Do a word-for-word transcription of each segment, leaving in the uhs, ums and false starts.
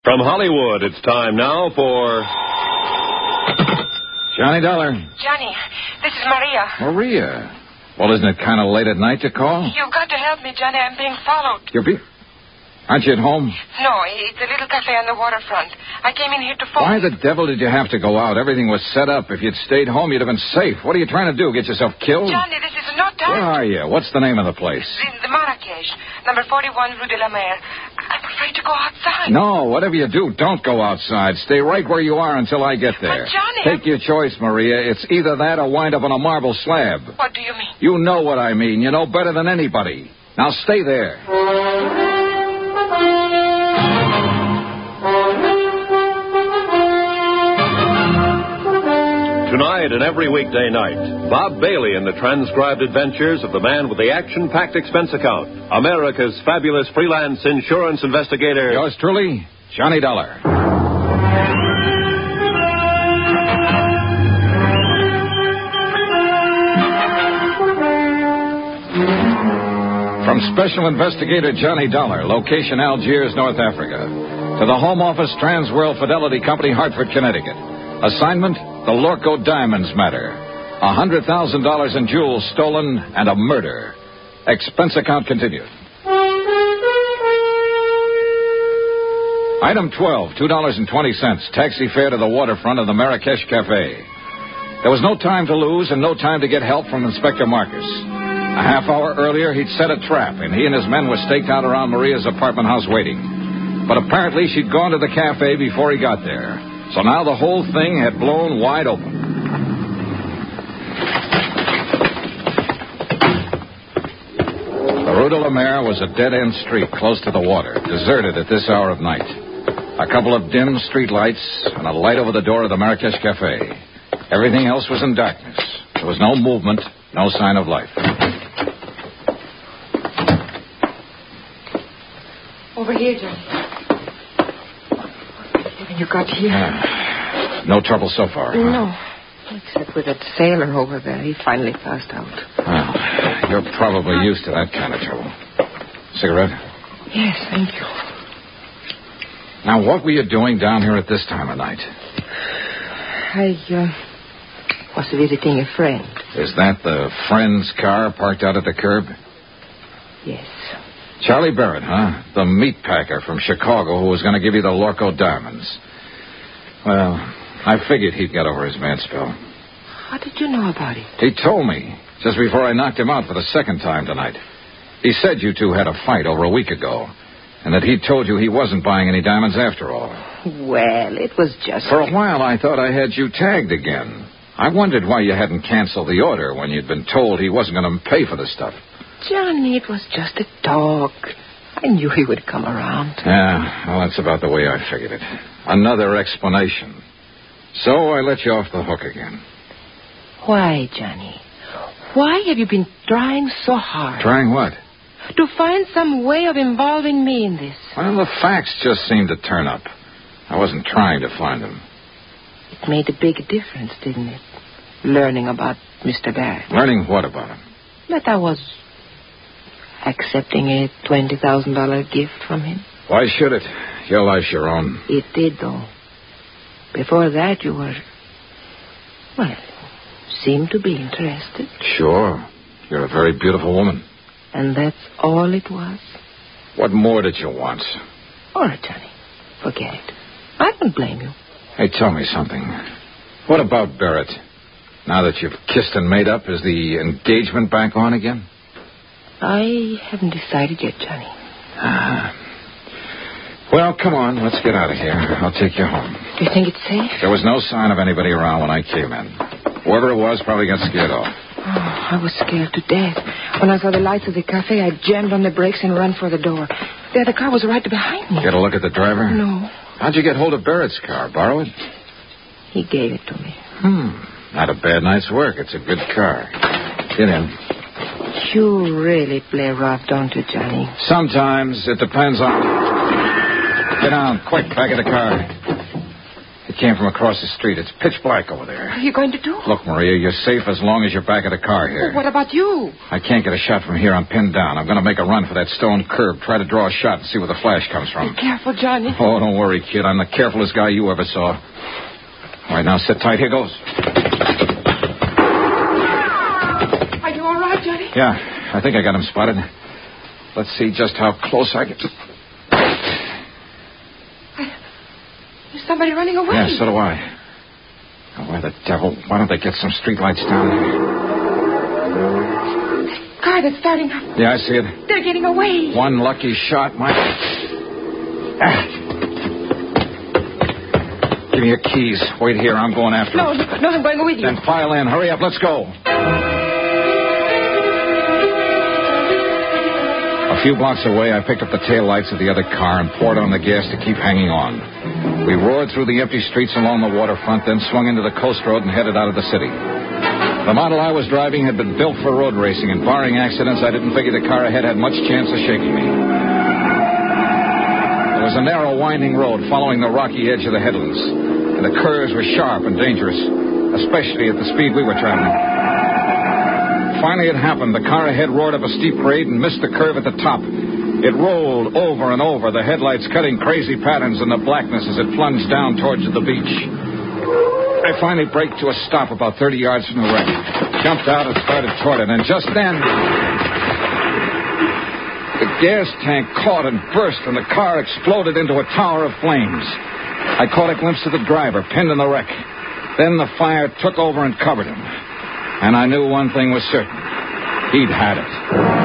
From Hollywood, it's time now for... Johnny Dollar. Johnny, this is Maria. Maria? Well, isn't it kind of late at night to call? You've got to help me, Johnny. I'm being followed. You're be... Aren't you at home? No, it's a little cafe on the waterfront. I came in here to phone. Why the devil did you have to go out? Everything was set up. If you'd stayed home, you'd have been safe. What are you trying to do, get yourself killed? Johnny, this is no time. Where are you? What's the name of the place? The, the Marrakesh, number forty-one, Rue de la Mer. I'm afraid to go outside. No, whatever you do, don't go outside. Stay right where you are until I get there. But, Johnny... Take your choice, Maria. It's either that or wind up on a marble slab. What do you mean? You know what I mean. You know better than anybody. Now stay there. Tonight and every weekday night, Bob Bailey in the transcribed adventures of the man with the action-packed expense account, America's fabulous freelance insurance investigator. Yours truly, Johnny Dollar. From Special Investigator Johnny Dollar, location Algiers, North Africa, to the Home Office Transworld Fidelity Company, Hartford, Connecticut. Assignment, the Lorco Diamonds matter. one hundred thousand dollars in jewels stolen and a murder. Expense account continued. Item twelve, two dollars and twenty cents. Taxi fare to the waterfront of the Marrakesh Cafe. There was no time to lose and no time to get help from Inspector Marcus. A half hour earlier, he'd set a trap, and he and his men were staked out around Maria's apartment house waiting. But apparently she'd gone to the cafe before he got there. So now the whole thing had blown wide open. The Rue de la Mer was a dead-end street close to the water, deserted at this hour of night. A couple of dim street lights and a light over the door of the Marrakesh Cafe. Everything else was in darkness. There was no movement, no sign of life. Over here, Johnny. You got here? Uh, no trouble so far, huh? No, except with that sailor over there. He finally passed out. Well, you're probably used to that kind of trouble. Cigarette? Yes, thank you. Now, what were you doing down here at this time of night? I uh, was visiting a friend. Is that the friend's car parked out at the curb? Yes. Charlie Barrett, huh? The meat packer from Chicago who was going to give you the Lorco Diamonds. Well, I figured he'd get over his mad spell. How did you know about it? He told me just before I knocked him out for the second time tonight. He said you two had a fight over a week ago, and that he told you he wasn't buying any diamonds after all. Well, it was just... For a while, I thought I had you tagged again. I wondered why you hadn't canceled the order when you'd been told he wasn't going to pay for the stuff. Johnny, it was just a talk. I knew he would come around. Yeah, well, that's about the way I figured it. Another explanation. So I let you off the hook again. Why, Johnny? Why have you been trying so hard? Trying what? To find some way of involving me in this. Well, the facts just seemed to turn up. I wasn't trying to find them. It made a big difference, didn't it? Learning about Mister Barrett. Learning what about him? That I was accepting a twenty thousand dollars gift from him. Why should it? Your life's your own. It did, though. Before that, you were... Well, seemed to be interested. Sure. You're a very beautiful woman. And that's all it was? What more did you want? All right, Johnny. Forget it. I don't blame you. Hey, tell me something. What about Barrett? Now that you've kissed and made up, is the engagement back on again? I haven't decided yet, Johnny. Ah. Well, come on. Let's get out of here. I'll take you home. Do you think it's safe? There was no sign of anybody around when I came in. Whoever it was probably got scared off. Oh, I was scared to death. When I saw the lights of the cafe, I jammed on the brakes and ran for the door. There, the car was right behind me. Get a look at the driver? No. How'd you get hold of Barrett's car? Borrow it? He gave it to me. Hmm. Not a bad night's work. It's a good car. Get in. You really play rough, don't you, Johnny? Sometimes. It depends on... Get down, quick, back of the car. Hey, It came from across the street. It's pitch black over there. What are you going to do? Look, Maria, you're safe as long as you're back of the car here. Well, what about you? I can't get a shot from here. I'm pinned down. I'm going to make a run for that stone curb. Try to draw a shot and see where the flash comes from. Be careful, Johnny. Oh, don't worry, kid. I'm the carefulest guy you ever saw. All right, now sit tight. Here goes. Are you all right, Johnny? Yeah, I think I got him spotted. Let's see just how close I get to... There's somebody running away. Yeah, so do I. Oh, why the devil? Why don't they get some streetlights down there? Car that's starting up. Yeah, I see it. They're getting away. One lucky shot might... Ah. Give me your keys. Wait here. I'm going after No, them. no, I'm going with you. Then file in. Hurry up. Let's go. A few blocks away, I picked up the taillights of the other car and poured on the gas to keep hanging on. We roared through the empty streets along the waterfront, then swung into the coast road and headed out of the city. The model I was driving had been built for road racing, and barring accidents, I didn't figure the car ahead had much chance of shaking me. There was a narrow, winding road following the rocky edge of the headlands, and the curves were sharp and dangerous, especially at the speed we were traveling. Finally, it happened. The car ahead roared up a steep grade and missed the curve at the top. It rolled over and over, the headlights cutting crazy patterns in the blackness as it plunged down towards the beach. I finally braked to a stop about thirty yards from the wreck, jumped out and started toward it, and just then... the gas tank caught and burst, and the car exploded into a tower of flames. I caught a glimpse of the driver, pinned in the wreck. Then the fire took over and covered him. And I knew one thing was certain. He'd had it.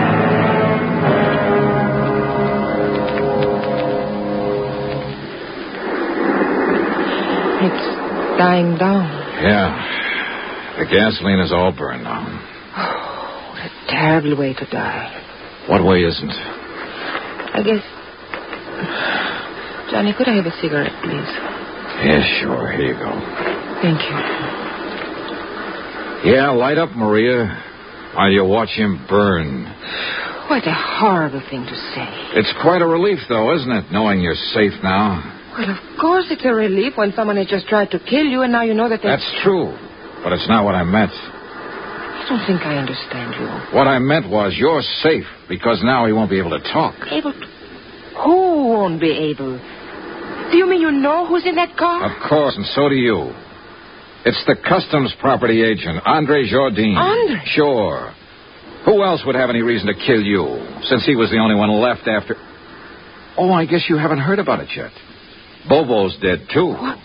It's dying down. Yeah. The gasoline is all burned now. Oh, what a terrible way to die. What way isn't? I guess... Johnny, could I have a cigarette, please? Yeah, sure. Here you go. Thank you. Yeah, light up, Maria, while you watch him burn. What a horrible thing to say. It's quite a relief, though, isn't it, knowing you're safe now? Well, of course it's a relief when someone has just tried to kill you and now you know that they... That's true, but it's not what I meant. I don't think I understand you. What I meant was you're safe because now he won't be able to talk. Able to... Who won't be able? Do you mean you know who's in that car? Of course, and so do you. It's the customs property agent, Andre Jardine. Andre? Sure. Who else would have any reason to kill you, since he was the only one left after... Oh, I guess you haven't heard about it yet. Bobo's dead, too. What?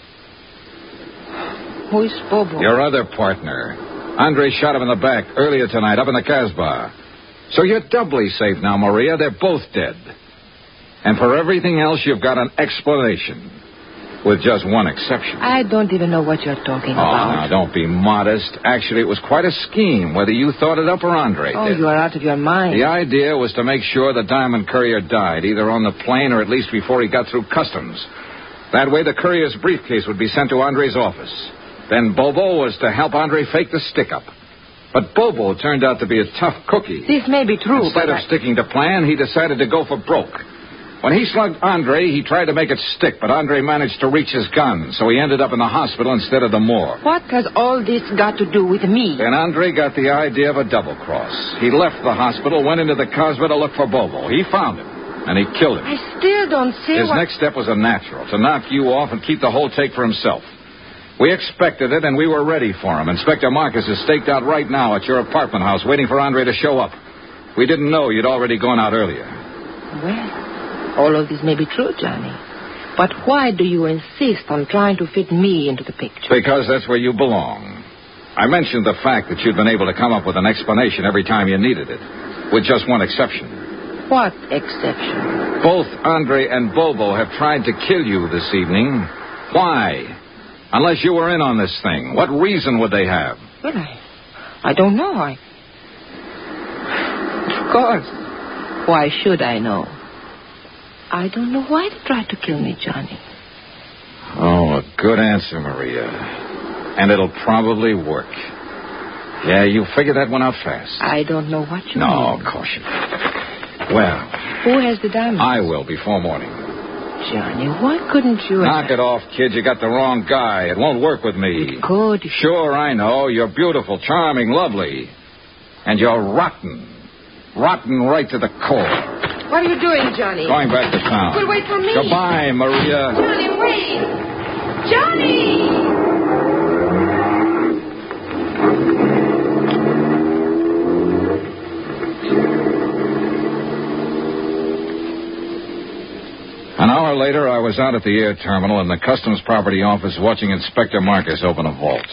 Who is Bobo? Your other partner. Andre shot him in the back earlier tonight up in the Casbah. So you're doubly safe now, Maria. They're both dead. And for everything else, you've got an explanation. With just one exception. I don't even know what you're talking oh, about. Oh, now, don't be modest. Actually, it was quite a scheme, whether you thought it up or Andre Oh, did. you are out of your mind. The idea was to make sure the diamond courier died, either on the plane or at least before he got through customs. That way, the courier's briefcase would be sent to Andre's office. Then Bobo was to help Andre fake the stick-up. But Bobo turned out to be a tough cookie. This may be true, Instead but of I... sticking to plan, he decided to go for broke. When he slugged Andre, he tried to make it stick, but Andre managed to reach his gun, so he ended up in the hospital instead of the morgue. What has all this got to do with me? Then Andre got the idea of a double-cross. He left the hospital, went into the Casbah to look for Bobo. He found him, and he killed him. I still don't see His what... next step was a natural, to knock you off and keep the whole take for himself. We expected it, and we were ready for him. Inspector Marcus is staked out right now at your apartment house, waiting for Andre to show up. We didn't know you'd already gone out earlier. Well... all of this may be true, Johnny. But why do you insist on trying to fit me into the picture? Because that's where you belong. I mentioned the fact that you'd been able to come up with an explanation every time you needed it, with just one exception. What exception? Both Andre and Bobo have tried to kill you this evening. Why? Unless you were in on this thing. What reason would they have? Well, I, I don't know. I... Of course. Why should I know? I don't know why they tried to kill me, Johnny. Oh, a good answer, Maria. And it'll probably work. Yeah, you figured that one out fast. I don't know what you no, mean. No, of course you don't. Well... Who has the diamonds? I will before morning. Johnny, why couldn't you... Knock it off, kid. You got the wrong guy. It won't work with me. It could. Sure, I know. You're beautiful, charming, lovely. And you're rotten. Rotten right to the core. What are you doing, Johnny? Going back to town. Well, wait for me. Goodbye, Maria. Johnny, wait. Johnny! An hour later, I was out at the air terminal in the Customs Property Office watching Inspector Marcus open a vault.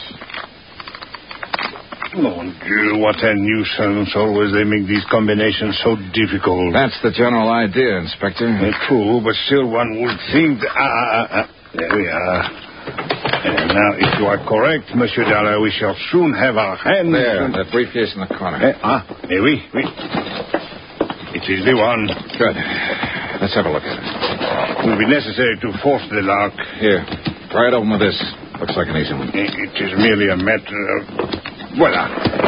Mon Dieu, what a nuisance. Always they make these combinations so difficult. That's the general idea, Inspector. Uh, true, but still one would think... That, ah, ah, ah, there we are. And now, if you are correct, Monsieur Dollar, we shall soon have our hands... There, that briefcase in the corner. Eh, ah, eh, oui, oui. It is the one. Good. Let's have a look at it. It will be necessary to force the lock. Here, try it open with this. Looks like an easy one. It is merely a matter of... Voila.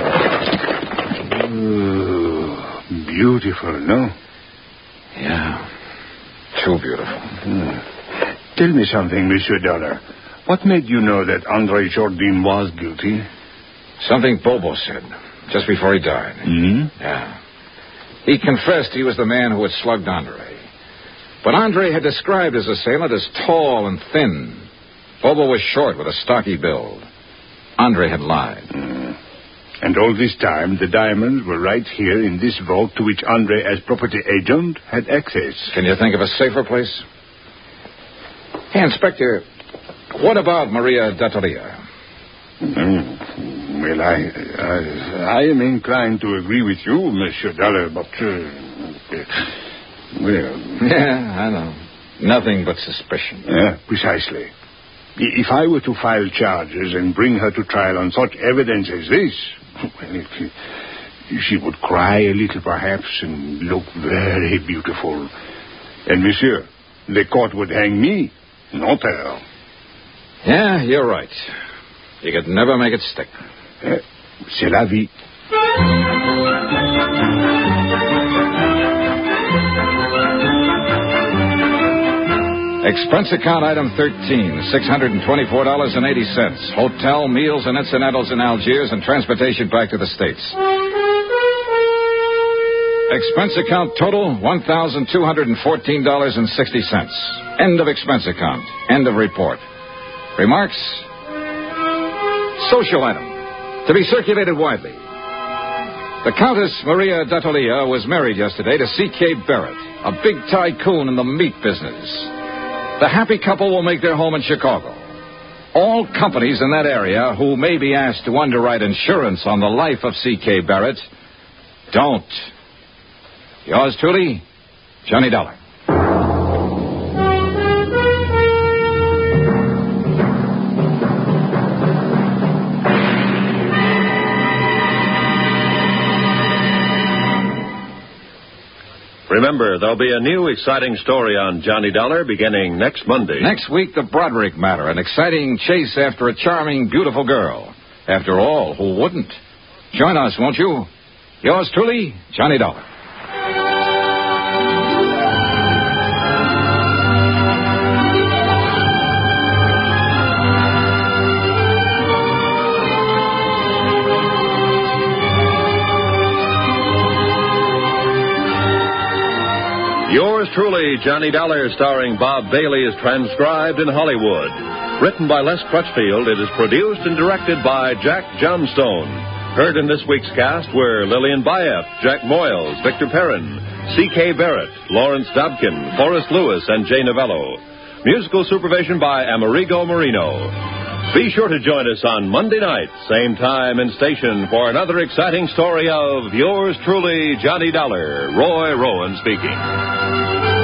Oh, beautiful, no? Yeah. Too beautiful. Hmm. Tell me something, Monsieur Dollar. What made you know that Andre Jourdain was guilty? Something Bobo said just before he died. Mm-hmm. Yeah. He confessed he was the man who had slugged Andre. But Andre had described his assailant as tall and thin. Bobo was short with a stocky build. Andre had lied. Mm. And all this time, the diamonds were right here in this vault to which Andre, as property agent, had access. Can you think of a safer place? Hey, Inspector, what about Maria D'Attolia? Mm. Well, I, I I am inclined to agree with you, Monsieur Dollar, but... Uh, uh, well... Yeah, I know. Nothing but suspicion. Yeah, precisely. If I were to file charges and bring her to trial on such evidence as this, well, it, she would cry a little, perhaps, and look very beautiful. And, monsieur, the court would hang me, not her. Yeah, you're right. You could never make it stick. Uh, c'est la vie. Expense account item thirteen, six hundred twenty-four dollars and eighty cents. Hotel, meals, and incidentals in Algiers and transportation back to the States. Expense account total, one thousand two hundred fourteen dollars and sixty cents. End of expense account. End of report. Remarks? Social item. To be circulated widely. The Countess Maria D'Attolia was married yesterday to C K Barrett, a big tycoon in the meat business. The happy couple will make their home in Chicago. All companies in that area who may be asked to underwrite insurance on the life of C K Barrett, don't. Yours truly, Johnny Dollar. Remember, there'll be a new exciting story on Johnny Dollar beginning next Monday. Next week, the Broderick matter, an exciting chase after a charming, beautiful girl. After all, who wouldn't? Join us, won't you? Yours truly, Johnny Dollar. Yours truly, Johnny Dollar, starring Bob Bailey, is transcribed in Hollywood. Written by Les Crutchfield, it is produced and directed by Jack Johnstone. Heard in this week's cast were Lillian Bayef, Jack Moyles, Victor Perrin, C K Barrett, Lawrence Dobkin, Forrest Lewis, and Jay Novello. Musical supervision by Amerigo Marino. Be sure to join us on Monday night, same time and station, for another exciting story of yours truly, Johnny Dollar. Roy Rowan speaking.